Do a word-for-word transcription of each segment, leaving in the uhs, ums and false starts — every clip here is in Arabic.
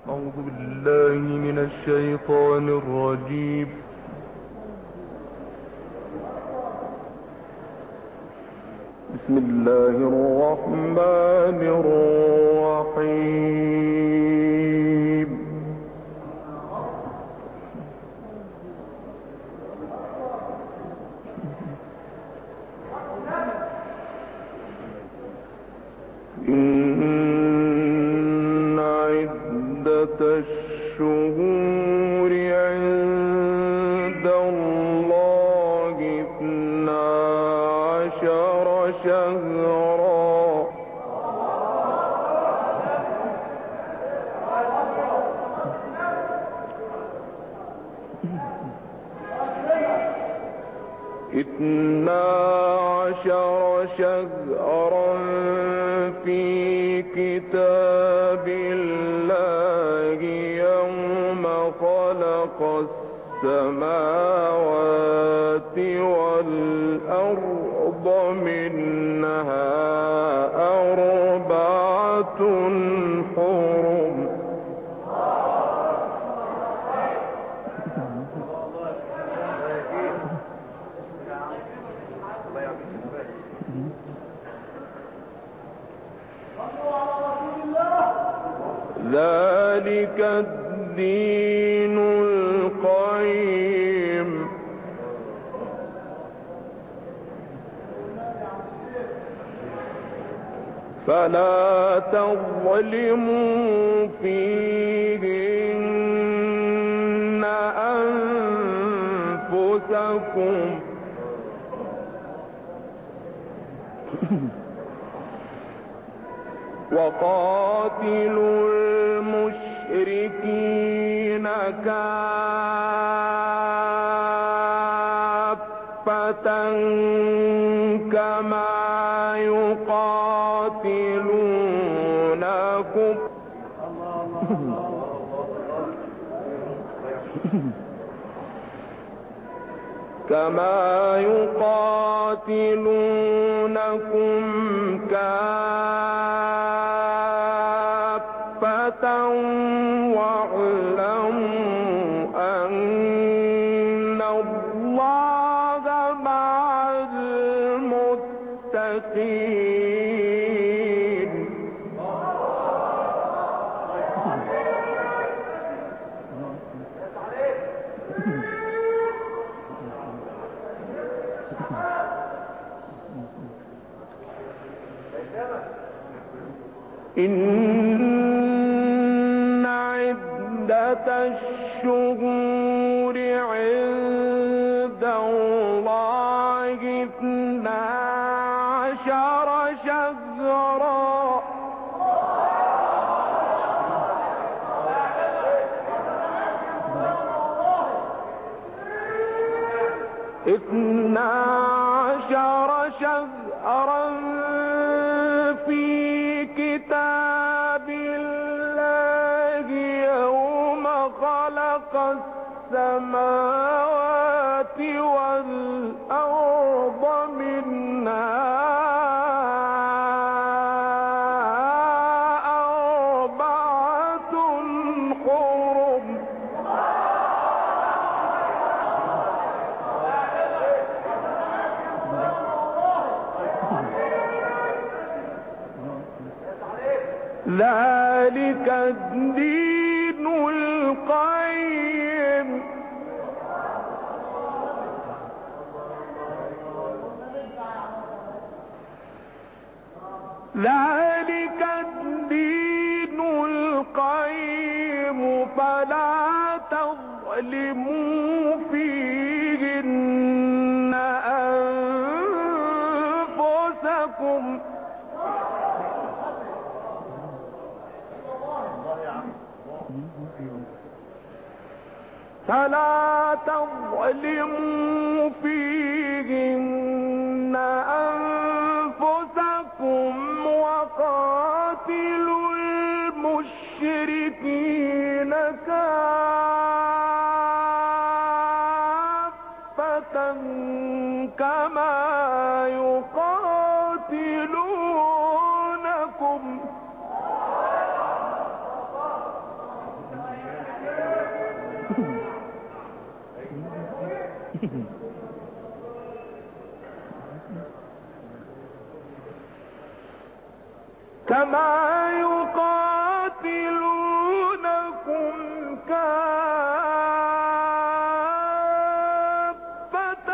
أعوذ بالله من الشيطان الرجيم. بسم الله الرحمن الرحيم. إن عدة الشهور عند الله اثنا عشر شهرا اثنا عشر شهرا في كتاب الله يوم خلق السماوات والأرض منها أربعة حرم ذلك الدين القيم فلا تظلموا فيهن أنفسكم وقاتلوا المشركين كافة كما يقاتلونكم كما يقاتلونكم كافة واعلموا أن الله مع المتقين. إن عدة الشهور عند الله اثنا عشر شهرا اثنا عشر شهرا في كتاب الله يوم خلق السماوات والأرض منها أربعة حرم ذلك الدين القيم ذلك الدين القيم فلا تظلموا فيهن أنفسكم فلا تظلموا فيهن أنفسكم وقاتلوا المشركين كافة كما يقاتلونكم كما يقاتلونكم كافة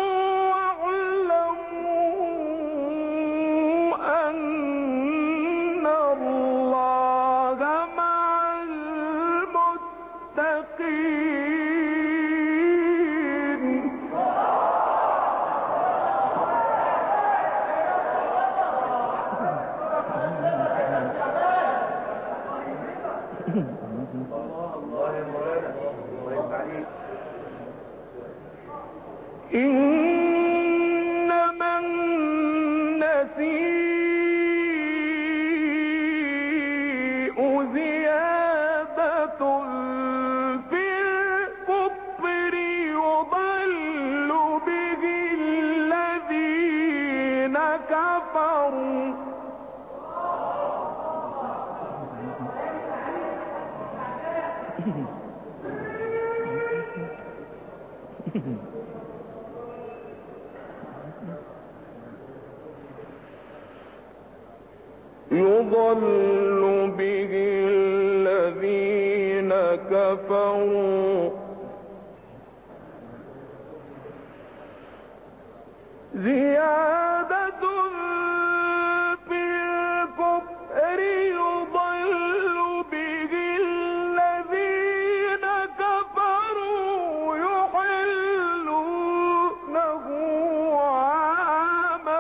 واعلموا أن الله مع المتقين. إنما النسيء زيادة في الكفر يضل به الذين كفروا يضل به الذين كفروا زيادة في الكفر يضل به الذين كفروا يحلونه عاما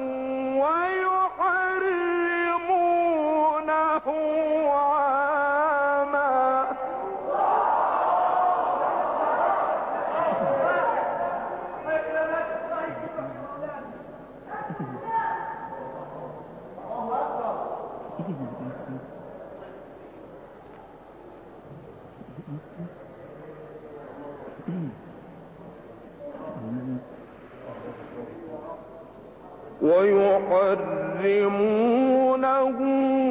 ويحرمونه عاما. ويحرمونه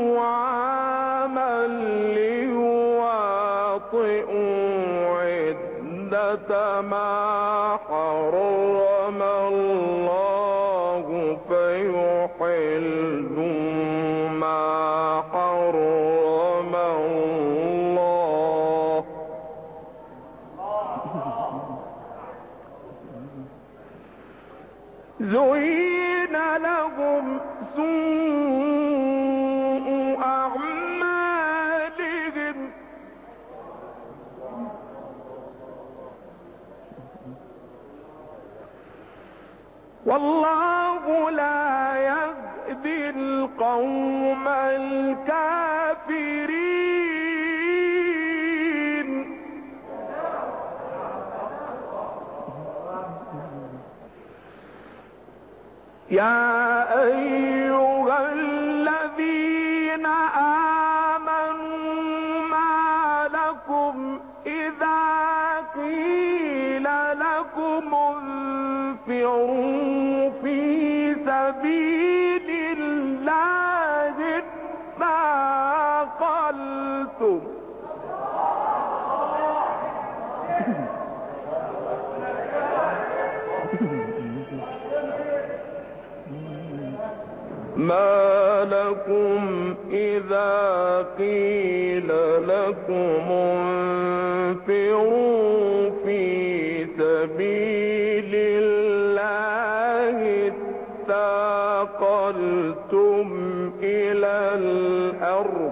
عاما ليواطئوا عدة ما حرم الله فيحلوا ما حرم الله. زين لهم سوء أعمالهم والله لا يهدي القوم الكافرين. يا أيها الذين آمنوا ما لكم إذا قيل لكم انفروا في سبيل الله اثاقلتم ما لكم إذا قيل لكم انفروا في سبيل الله اثاقلتم إلى الأرض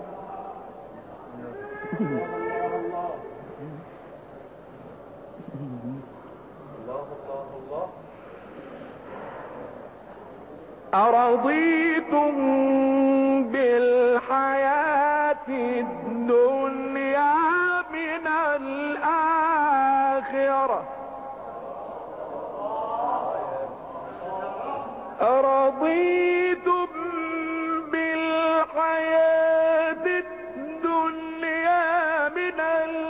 أرضيتم بالحياة الدنيا من الآخرة أرضيتم بالحياة الدنيا من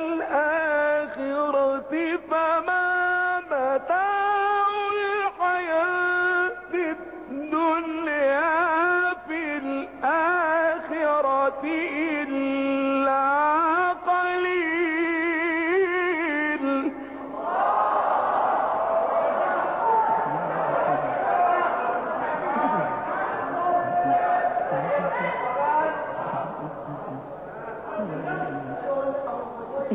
الآخرة فما متاع الحياة الدنيا في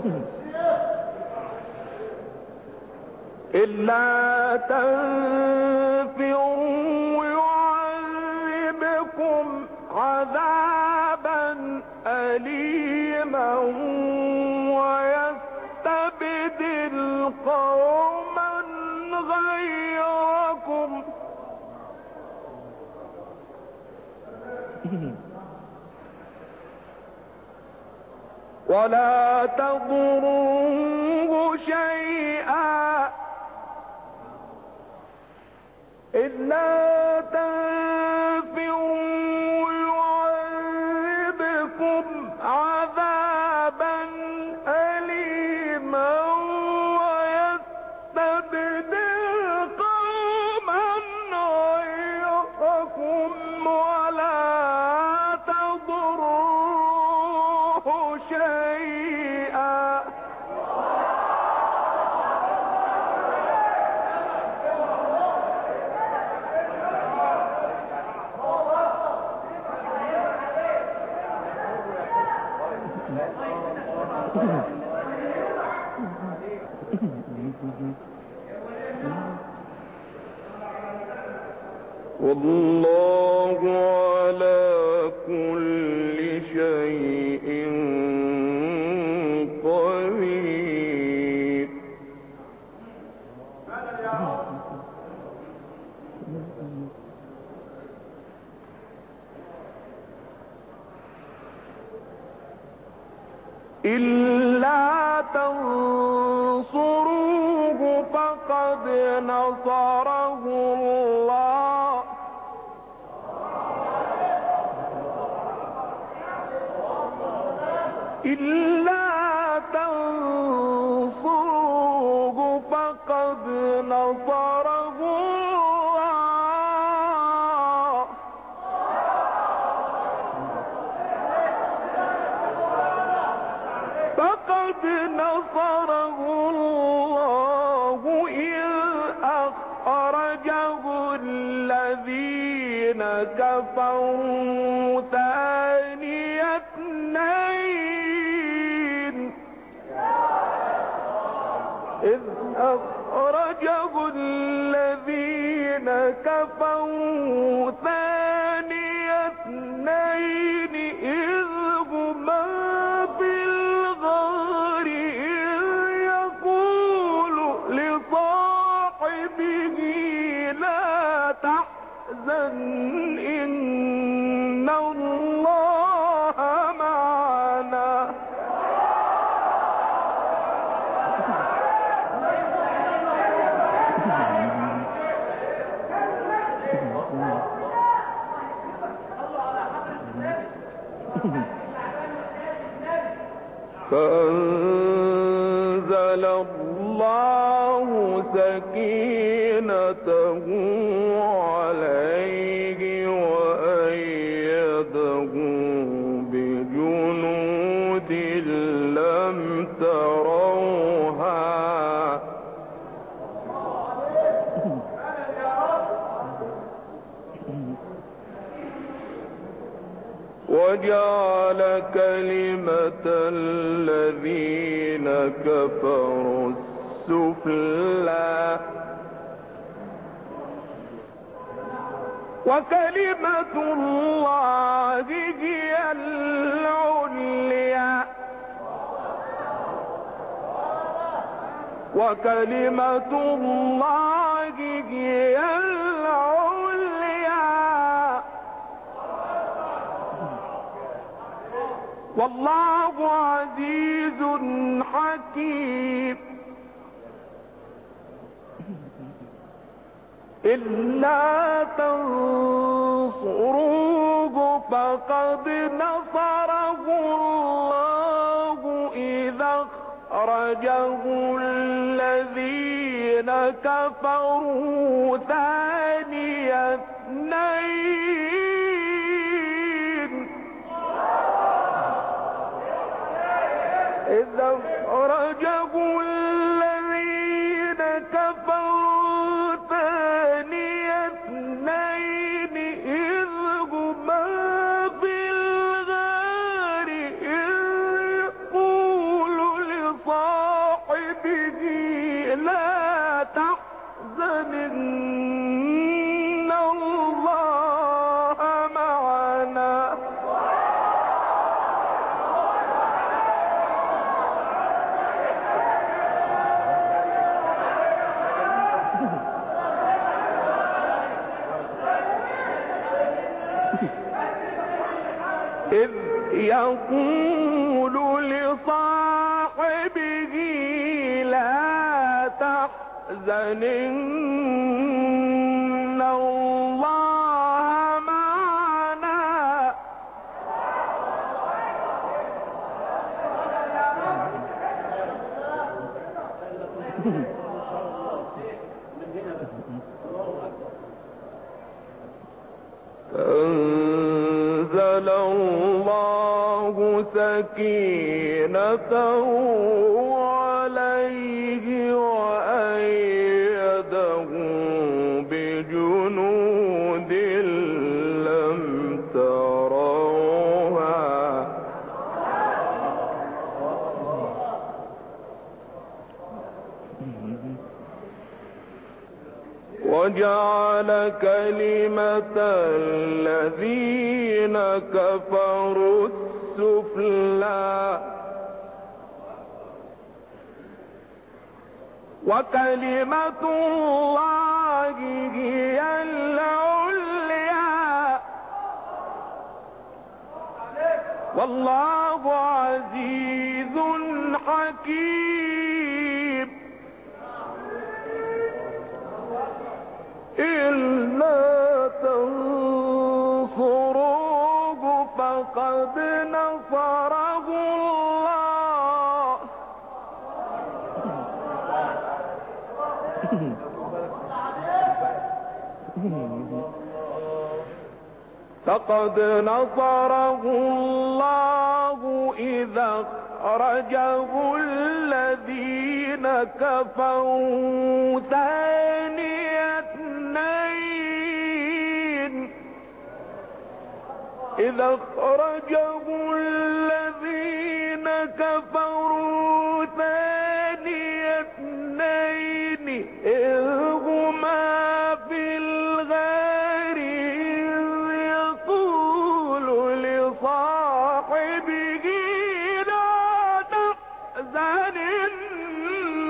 إلا تنفروا يعذبكم عذابا أليما ويستبدل قوما غيركم ولا تضروه شيئا إلا تنفروا يعذبكم عذابا أليما ويستبدل قوما غيركم ولا تضروه شيئا والله على كل شيء قدير. إلا تنصروه فقد نصره الله إلا تنصروه فقد نصره الله فقد نصره الله إذ أخرجه الذين كفروا ثاني اثنين إذ أخرجه الذين كفروا ثاني اثنين إذ هما في الغار إذ يقول لصاحبه لا تحزن إن الله معنا فأنزل الله سكينته عليه وأيده بجنود لم تروها وجعل كلمة الذين كفروا السفلى وكلمة الله هي العليا وكلمة الله هي العليا والله عزيز حكيم. إلا تنصروه فقد نصره الله إذا أخرجه الذين كفروا ثاني اثنين إذا أخرجه الذين كفروا ثاني اثنين إذ هما في الغار إذ يقول يقول لصاحبه لا تحزن إن الله معنا. فأنزل الله سكينته عليه وأيده بجنود لم تروها وجعل كلمة الذين كفروا السفلى وكلمة الله هي العليا والله عزيز حكيم. إلا تنصروه فقد نصره الله فقد نصره الله إذا أخرجه الذين كفروا ثاني اثنين إذا أخرجه الذين كفروا ثاني اثنين إذ هما في الغار إذ يقول لصاحبه لا تحزن إن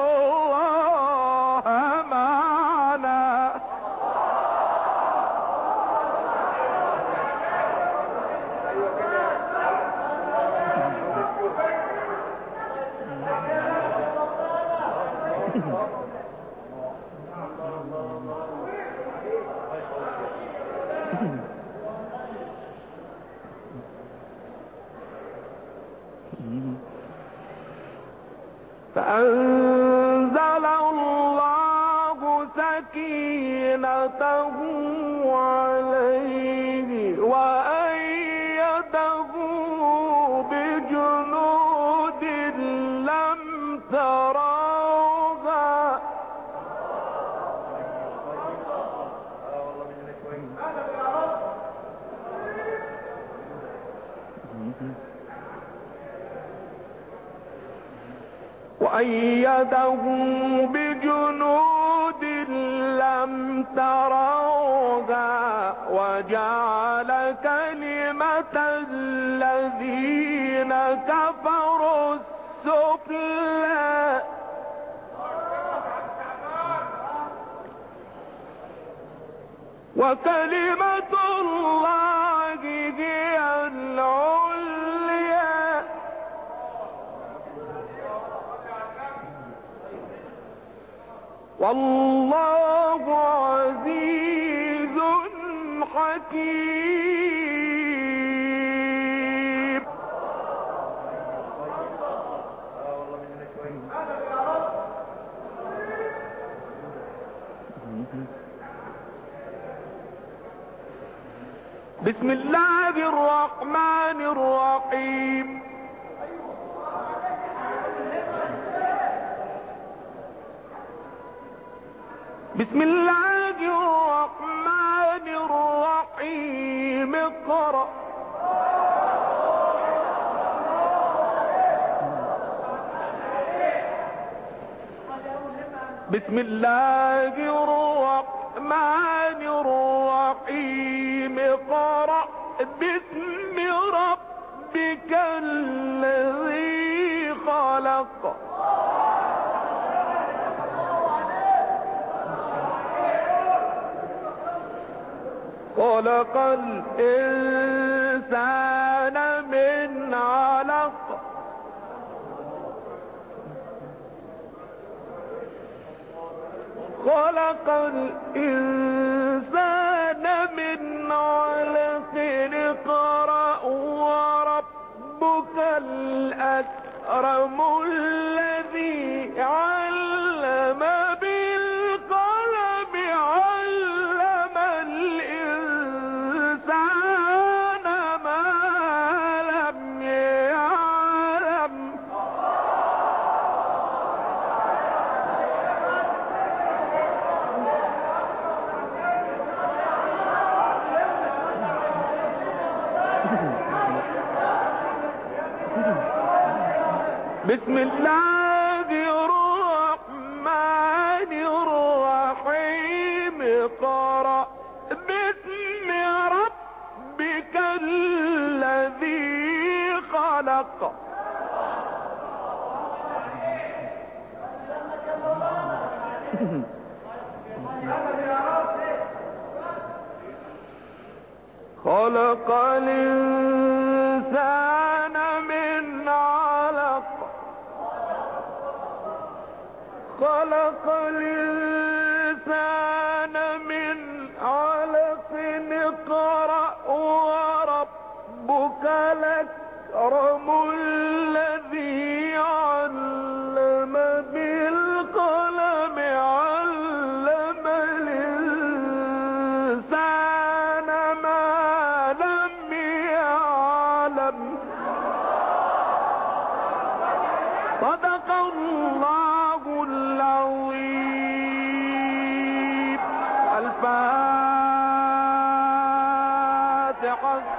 الله معنا. فأنزل الله سكينته عليه وأيده بجنود لم تروها وأيده بجنود لم تروها وجعل كلمة الذين كفروا السفلى وكلمة الله هي العليا والله عزيز حكيم. بسم الله الرحمن الرحيم. بسم الله الرحمن الرحيم. اقرأ. بسم الله الرحمن الرحيم. اقرأ باسم ربك الذي خلق. خلق الإنسان من خلق الإنسان من علق اقرأ وربك الأكرم الذي علم بالقلم علم الإنسان ما لم يعلم. بسم الله الرحمن الرحيم اقرأ باسم ربك الذي خلق. خلق الإنسان من علق خلق الإنسان من علق اقرأ وربك الأكرم الذي علم بالقلم علم الإنسان ما لم يعلم. صدق الله العظيم. الفاتحة.